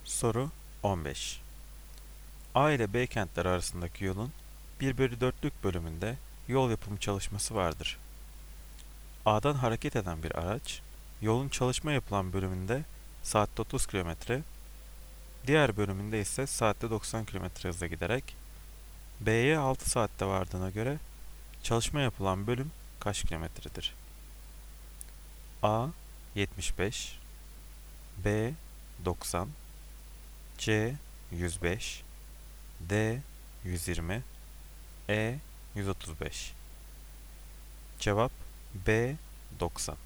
Soru 15. A ile B kentleri arasındaki yolun 1/4'lük bölümünde yol yapımı çalışması vardır. A'dan hareket eden bir araç, yolun çalışma yapılan bölümünde saatte 30 km, diğer bölümünde ise saatte 90 km hızla giderek B'ye 6 saatte vardığına göre çalışma yapılan bölüm kaç kilometredir? A 75, B 90, C 105, D 120, E 135. Cevap B 90.